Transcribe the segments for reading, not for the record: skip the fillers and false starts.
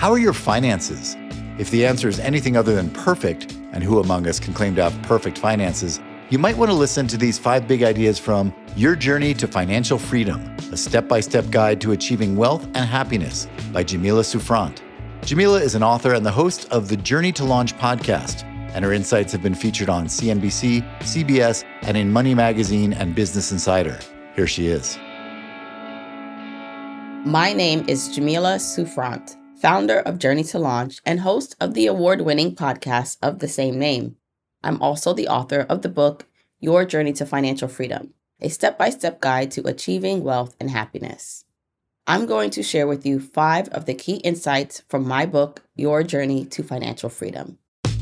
How are your finances? If the answer is anything other than perfect, and who among us can claim to have perfect finances, you might want to listen to these 5 big ideas from Your Journey to Financial Freedom, a step-by-step guide to achieving wealth and happiness by Jamila Souffrant. Jamila is an author and the host of the Journey to Launch podcast, and her insights have been featured on CNBC, CBS, and in Money Magazine and Business Insider. Here she is. My name is Jamila Souffrant, founder of Journey to Launch and host of the award-winning podcast of the same name. I'm also the author of the book, Your Journey to Financial Freedom, a step-by-step guide to achieving wealth and happiness. I'm going to share with you 5 of the key insights from my book, Your Journey to Financial Freedom.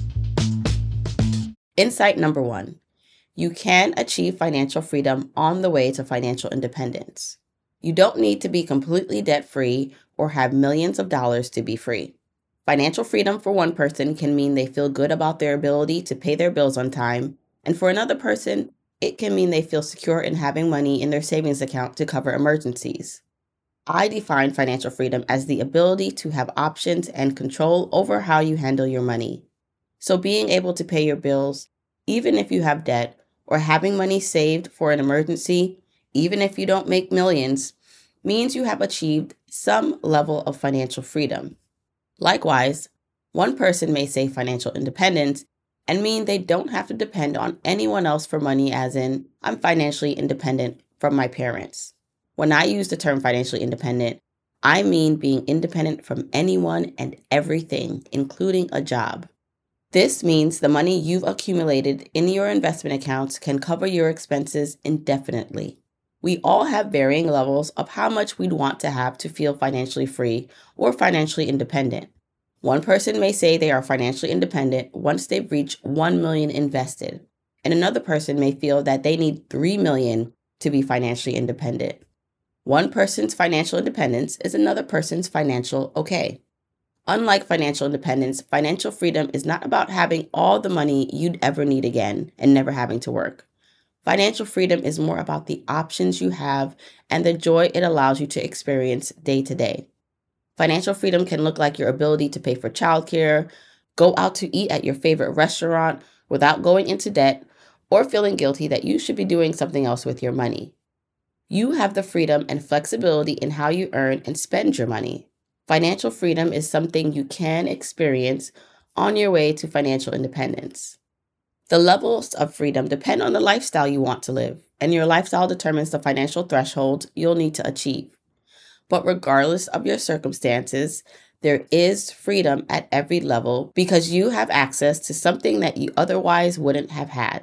Insight number 1. You can achieve financial freedom on the way to financial independence. You don't need to be completely debt-free or have millions of dollars to be free. Financial freedom for one person can mean they feel good about their ability to pay their bills on time, and for another person, it can mean they feel secure in having money in their savings account to cover emergencies. I define financial freedom as the ability to have options and control over how you handle your money. So being able to pay your bills, even if you have debt, or having money saved for an emergency, even if you don't make millions, means you have achieved some level of financial freedom. Likewise, one person may say financial independence and mean they don't have to depend on anyone else for money, as in, I'm financially independent from my parents. When I use the term financially independent, I mean being independent from anyone and everything, including a job. This means the money you've accumulated in your investment accounts can cover your expenses indefinitely. We all have varying levels of how much we'd want to have to feel financially free or financially independent. One person may say they are financially independent once they've reached $1 million invested, and another person may feel that they need $3 million to be financially independent. One person's financial independence is another person's financial okay. Unlike financial independence, financial freedom is not about having all the money you'd ever need again and never having to work. Financial freedom is more about the options you have and the joy it allows you to experience day to day. Financial freedom can look like your ability to pay for childcare, go out to eat at your favorite restaurant without going into debt, or feeling guilty that you should be doing something else with your money. You have the freedom and flexibility in how you earn and spend your money. Financial freedom is something you can experience on your way to financial independence. The levels of freedom depend on the lifestyle you want to live, and your lifestyle determines the financial threshold you'll need to achieve. But regardless of your circumstances, there is freedom at every level because you have access to something that you otherwise wouldn't have had.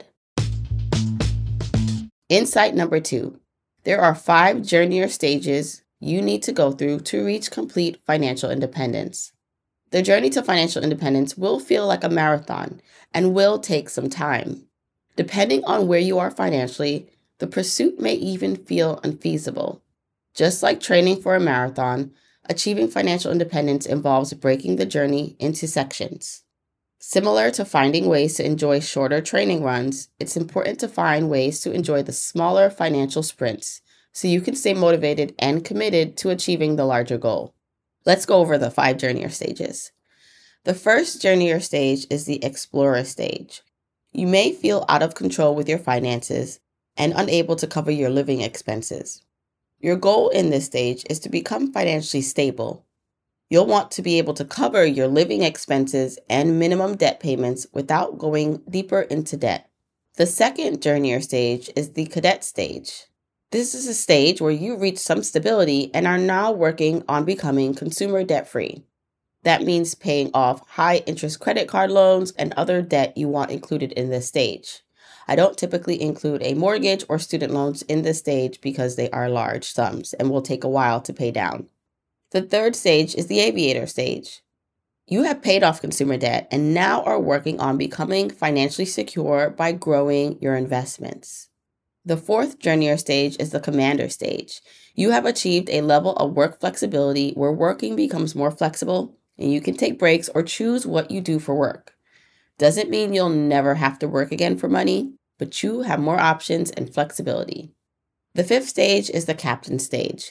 Insight number 2. There are 5 journey or stages you need to go through to reach complete financial independence. The journey to financial independence will feel like a marathon and will take some time. Depending on where you are financially, the pursuit may even feel unfeasible. Just like training for a marathon, achieving financial independence involves breaking the journey into sections. Similar to finding ways to enjoy shorter training runs, it's important to find ways to enjoy the smaller financial sprints so you can stay motivated and committed to achieving the larger goal. Let's go over the 5 journey or stages. The first journey or stage is the explorer stage. You may feel out of control with your finances and unable to cover your living expenses. Your goal in this stage is to become financially stable. You'll want to be able to cover your living expenses and minimum debt payments without going deeper into debt. The second journey or stage is the cadet stage. This is a stage where you reach some stability and are now working on becoming consumer debt-free. That means paying off high-interest credit card loans and other debt you want included in this stage. I don't typically include a mortgage or student loans in this stage because they are large sums and will take a while to pay down. The third stage is the aviator stage. You have paid off consumer debt and now are working on becoming financially secure by growing your investments. The fourth journey or stage is the commander stage. You have achieved a level of work flexibility where working becomes more flexible and you can take breaks or choose what you do for work. Doesn't mean you'll never have to work again for money, but you have more options and flexibility. The fifth stage is the captain stage.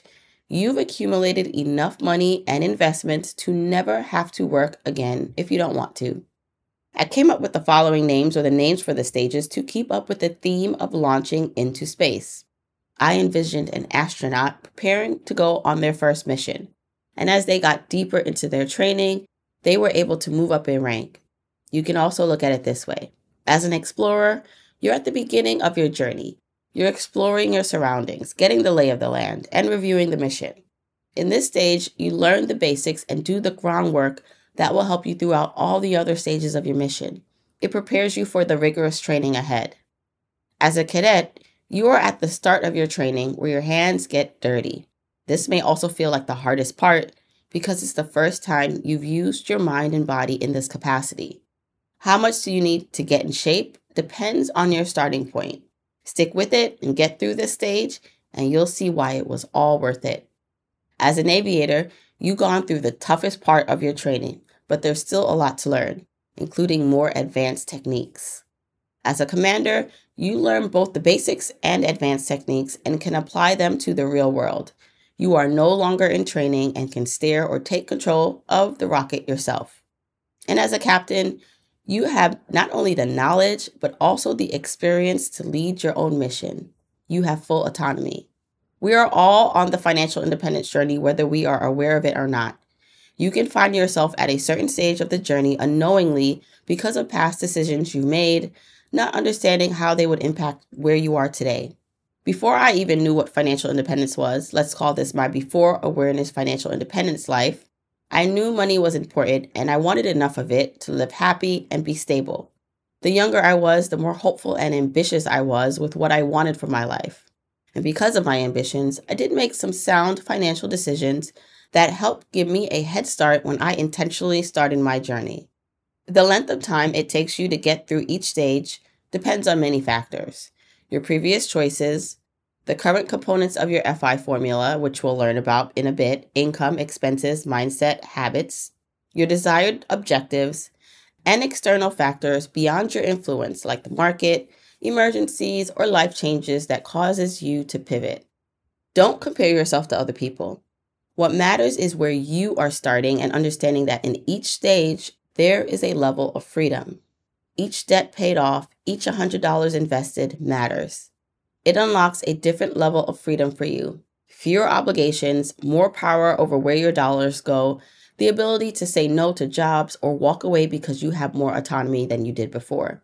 You've accumulated enough money and investments to never have to work again if you don't want to. I came up with the following names or the names for the stages to keep up with the theme of launching into space. I envisioned an astronaut preparing to go on their first mission. And as they got deeper into their training, they were able to move up in rank. You can also look at it this way. As an explorer, you're at the beginning of your journey. You're exploring your surroundings, getting the lay of the land, and reviewing the mission. In this stage, you learn the basics and do the groundwork that will help you throughout all the other stages of your mission. It prepares you for the rigorous training ahead. As a cadet, you are at the start of your training where your hands get dirty. This may also feel like the hardest part because it's the first time you've used your mind and body in this capacity. How much do you need to get in shape depends on your starting point. Stick with it and get through this stage, and you'll see why it was all worth it. As an aviator, you've gone through the toughest part of your training, but there's still a lot to learn, including more advanced techniques. As a commander, you learn both the basics and advanced techniques and can apply them to the real world. You are no longer in training and can steer or take control of the rocket yourself. And as a captain, you have not only the knowledge, but also the experience to lead your own mission. You have full autonomy. We are all on the financial independence journey, whether we are aware of it or not. You can find yourself at a certain stage of the journey unknowingly because of past decisions you've made, not understanding how they would impact where you are today. Before I even knew what financial independence was, let's call this my before awareness financial independence life, I knew money was important and I wanted enough of it to live happy and be stable. The younger I was, the more hopeful and ambitious I was with what I wanted for my life. And because of my ambitions, I did make some sound financial decisions that helped give me a head start when I intentionally started my journey. The length of time it takes you to get through each stage depends on many factors. Your previous choices, the current components of your FI formula, which we'll learn about in a bit, income, expenses, mindset, habits, your desired objectives, and external factors beyond your influence like the market, emergencies, or life changes that causes you to pivot. Don't compare yourself to other people. What matters is where you are starting and understanding that in each stage, there is a level of freedom. Each debt paid off, each $100 invested matters. It unlocks a different level of freedom for you. Fewer obligations, more power over where your dollars go, the ability to say no to jobs or walk away because you have more autonomy than you did before.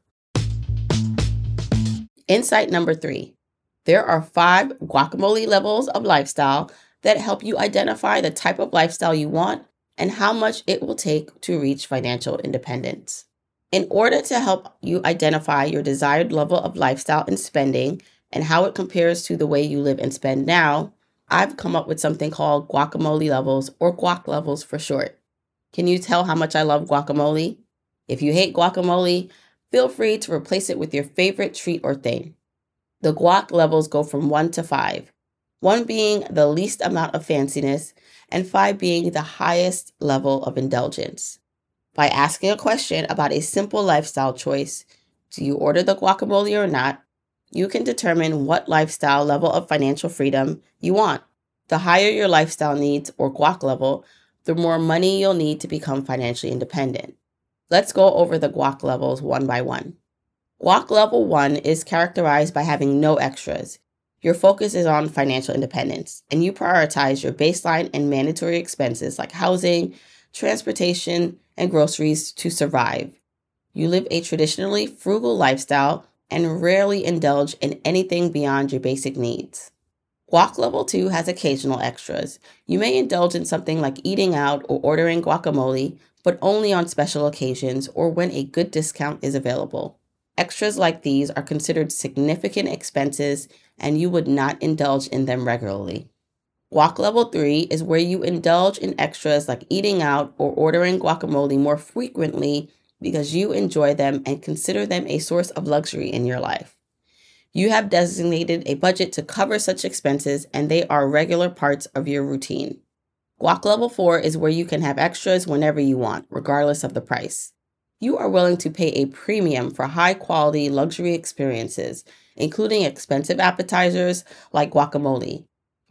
Insight number 3. There are 5 guacamole levels of lifestyle that help you identify the type of lifestyle you want and how much it will take to reach financial independence. In order to help you identify your desired level of lifestyle and spending and how it compares to the way you live and spend now, I've come up with something called guacamole levels, or guac levels for short. Can you tell how much I love guacamole? If you hate guacamole, feel free to replace it with your favorite treat or thing. The guac levels go from 1 to 5, 1 being the least amount of fanciness and 5 being the highest level of indulgence. By asking a question about a simple lifestyle choice, do you order the guacamole or not, you can determine what lifestyle level of financial freedom you want. The higher your lifestyle needs or guac level, the more money you'll need to become financially independent. Let's go over the guac levels one by one. Guac level 1 is characterized by having no extras. Your focus is on financial independence, and you prioritize your baseline and mandatory expenses like housing, transportation, and groceries to survive. You live a traditionally frugal lifestyle and rarely indulge in anything beyond your basic needs. Guac level 2 has occasional extras. You may indulge in something like eating out or ordering guacamole, but only on special occasions or when a good discount is available. Extras like these are considered significant expenses and you would not indulge in them regularly. Guac level 3 is where you indulge in extras like eating out or ordering guacamole more frequently because you enjoy them and consider them a source of luxury in your life. You have designated a budget to cover such expenses and they are regular parts of your routine. Guac level 4 is where you can have extras whenever you want, regardless of the price. You are willing to pay a premium for high-quality luxury experiences, including expensive appetizers like guacamole.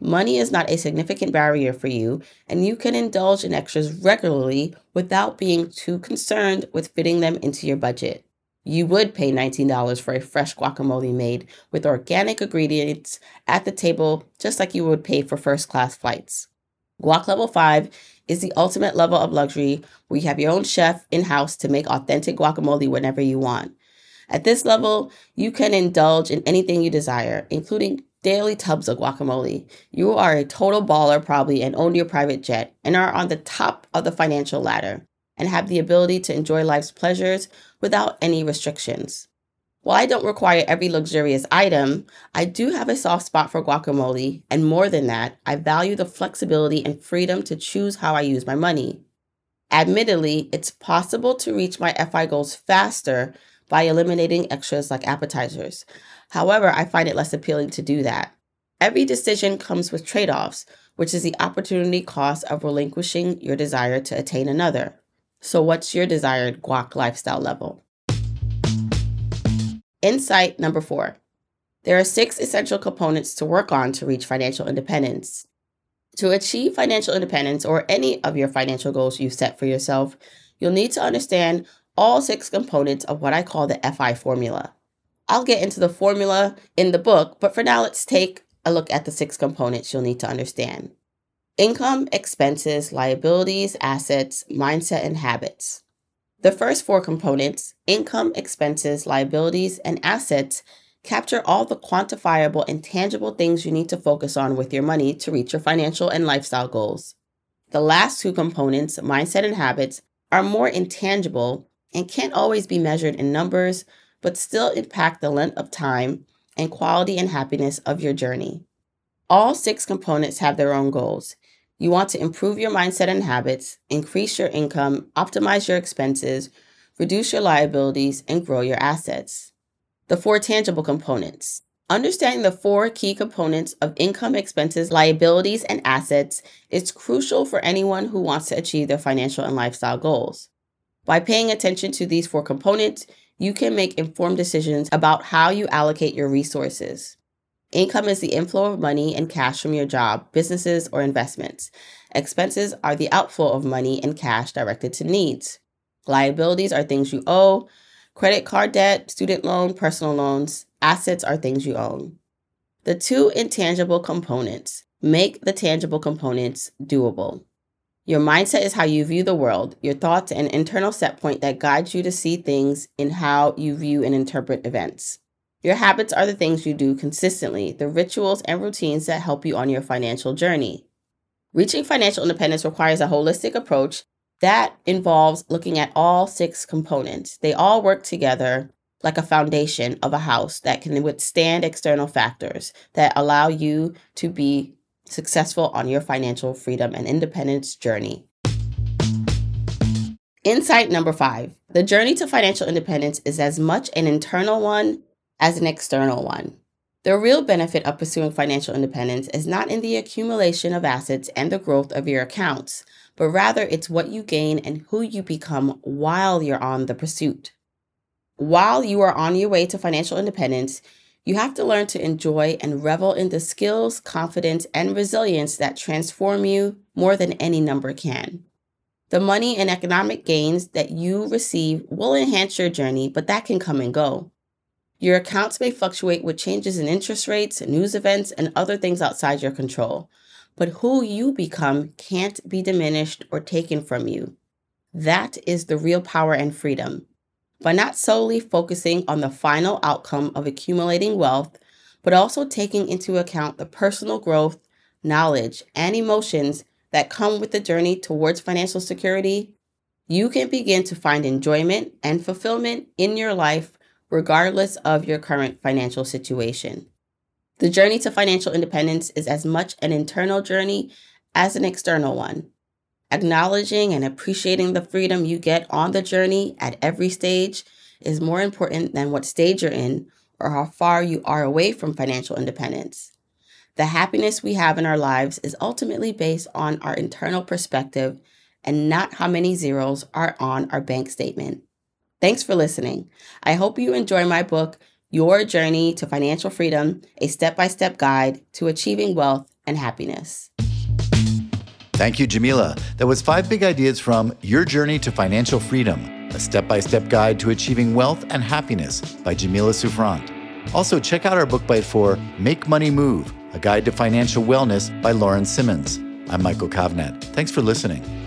Money is not a significant barrier for you, and you can indulge in extras regularly without being too concerned with fitting them into your budget. You would pay $19 for a fresh guacamole made with organic ingredients at the table, just like you would pay for first-class flights. Guac Level 5 is the ultimate level of luxury where you have your own chef in-house to make authentic guacamole whenever you want. At this level, you can indulge in anything you desire, including daily tubs of guacamole. You are a total baller probably and own your private jet and are on the top of the financial ladder and have the ability to enjoy life's pleasures without any restrictions. While I don't require every luxurious item, I do have a soft spot for guacamole, and more than that, I value the flexibility and freedom to choose how I use my money. Admittedly, it's possible to reach my FI goals faster by eliminating extras like appetizers. However, I find it less appealing to do that. Every decision comes with trade-offs, which is the opportunity cost of relinquishing your desire to attain another. So what's your desired guac lifestyle level? Insight number 4. There are 6 essential components to work on to reach financial independence. To achieve financial independence or any of your financial goals you've set for yourself, you'll need to understand all 6 components of what I call the FI formula. I'll get into the formula in the book, but for now, let's take a look at the 6 components you'll need to understand. Income, expenses, liabilities, assets, mindset, and habits. The first 4 components, income, expenses, liabilities, and assets, capture all the quantifiable and tangible things you need to focus on with your money to reach your financial and lifestyle goals. The last 2 components, mindset and habits, are more intangible and can't always be measured in numbers, but still impact the length of time and quality and happiness of your journey. All 6 components have their own goals. You want to improve your mindset and habits, increase your income, optimize your expenses, reduce your liabilities, and grow your assets. The 4 tangible components. Understanding the 4 key components of income, expenses, liabilities, and assets is crucial for anyone who wants to achieve their financial and lifestyle goals. By paying attention to these 4 components, you can make informed decisions about how you allocate your resources. Income is the inflow of money and cash from your job, businesses, or investments. Expenses are the outflow of money and cash directed to needs. Liabilities are things you owe. Credit card debt, student loan, personal loans. Assets are things you own. The 2 intangible components make the tangible components doable. Your mindset is how you view the world, your thoughts and internal set point that guides you to see things in how you view and interpret events. Your habits are the things you do consistently, the rituals and routines that help you on your financial journey. Reaching financial independence requires a holistic approach that involves looking at all 6 components. They all work together like a foundation of a house that can withstand external factors that allow you to be successful on your financial freedom and independence journey. Insight number 5. The journey to financial independence is as much an internal one as an external one. The real benefit of pursuing financial independence is not in the accumulation of assets and the growth of your accounts, but rather it's what you gain and who you become while you're on the pursuit. While you are on your way to financial independence, you have to learn to enjoy and revel in the skills, confidence, and resilience that transform you more than any number can. The money and economic gains that you receive will enhance your journey, but that can come and go. Your accounts may fluctuate with changes in interest rates, news events, and other things outside your control. But who you become can't be diminished or taken from you. That is the real power and freedom. By not solely focusing on the final outcome of accumulating wealth, but also taking into account the personal growth, knowledge, and emotions that come with the journey towards financial security, you can begin to find enjoyment and fulfillment in your life regardless of your current financial situation. The journey to financial independence is as much an internal journey as an external one. Acknowledging and appreciating the freedom you get on the journey at every stage is more important than what stage you're in or how far you are away from financial independence. The happiness we have in our lives is ultimately based on our internal perspective and not how many zeros are on our bank statement. Thanks for listening. I hope you enjoy my book, Your Journey to Financial Freedom, a step-by-step guide to achieving wealth and happiness. Thank you, Jamila. That was 5 big ideas from Your Journey to Financial Freedom, a step-by-step guide to achieving wealth and happiness by Jamila Souffrant. Also, check out our book bite for Make Money Move, a guide to financial wellness by Lauren Simmons. I'm Michael Kovnat. Thanks for listening.